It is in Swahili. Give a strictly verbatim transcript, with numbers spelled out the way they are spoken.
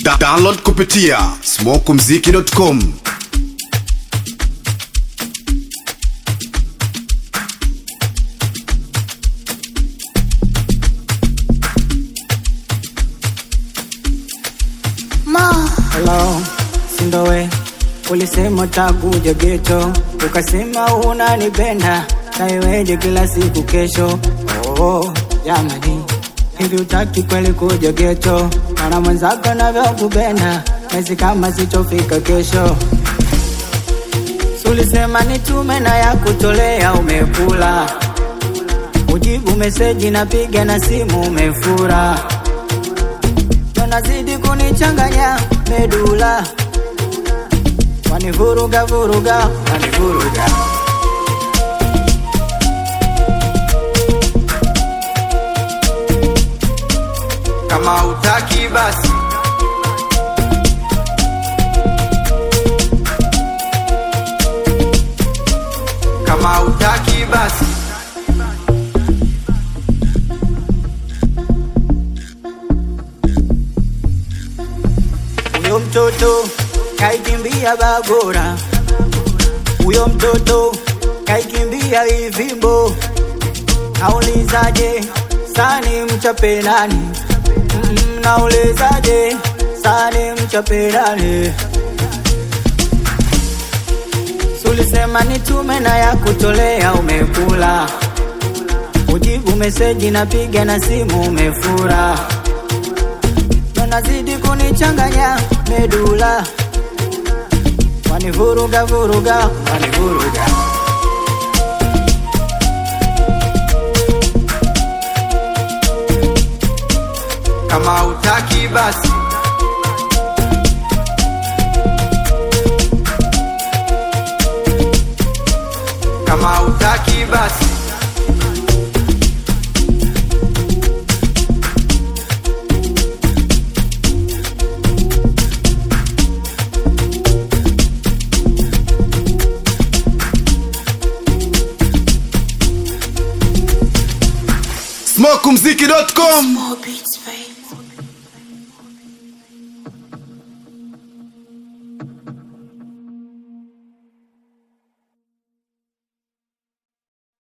Da download kupitia smoke mziki dot com. Hello, Sindowe, ulisema utakuja geto, ukasema unanipenda, kaiweje kila siku kesho. Oh, jamani, hivi utaki kweli kuja geto, mana mwenzako navyokupenda, nesi kama sitofika kesho. Ulisema nitume na ya kutolea umekula, ujibu meseji napiga na simu umefura, nazidi kunichanganya medula, wanivuruga vuruga, wanivuruga. Kama utaki basi, kama utaki basi, uyo mtoto kaikimbia bagora, uyo mtoto kaikimbia ivimbo, naulizaje sani mchape nani? Mm, naulizaje sani mchape nani? Sulisema nitume na ya kutolea umekula, ujibu meseji napiga na simu umefura, nazidi kunichanganya medula, wanivuruga vuruga, wanivuruga. kama utaki basi, kama utaki basi, smoke mziki dot com.